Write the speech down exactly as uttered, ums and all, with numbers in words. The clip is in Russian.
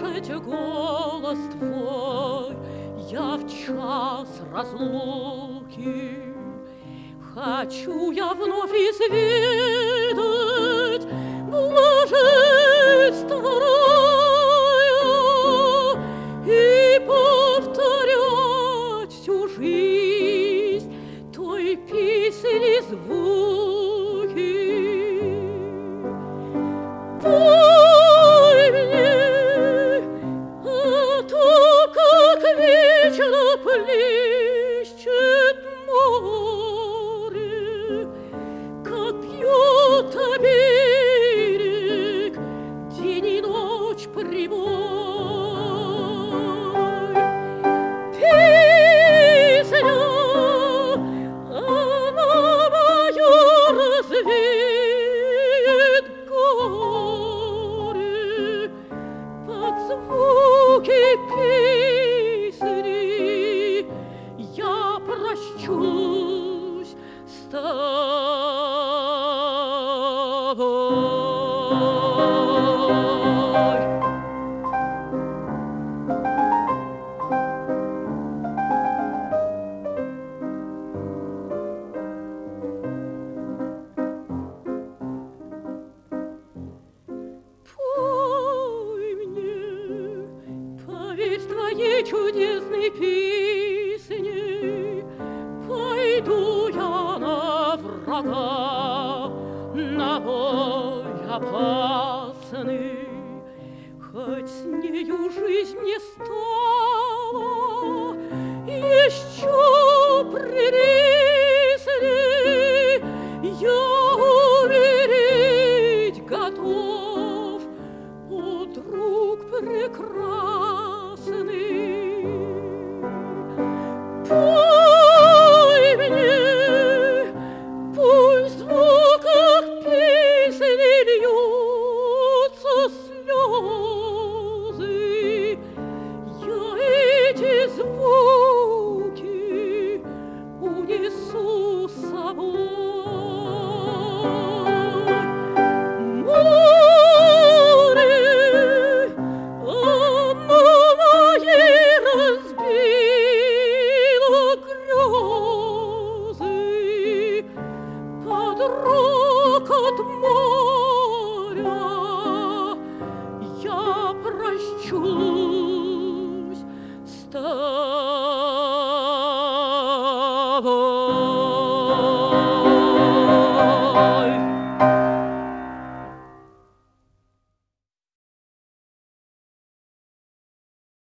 слышать голос твой я в час разлуки. Хочу я вновь изведать блаженство рая и повторять всю жизнь той песни звуки. Пой мне, а то, как вечно плещет море, как пьет берег день и ночь прибой. Песня, она мою развеет горе, под звуки песни я прощусь с тобой. Пой мне, поверь твоей чудесной песне, пойду я на врага, на бой опасный. Хоть с нею жизнь не стала еще прелестней, я умереть готов, о, друг прекрасный. Пой мне, пусть в звуках песни льются слезы, я эти звуки унесу с собой. Море, оно мои разбило грезы, под рокот моря я прощусь с тобой.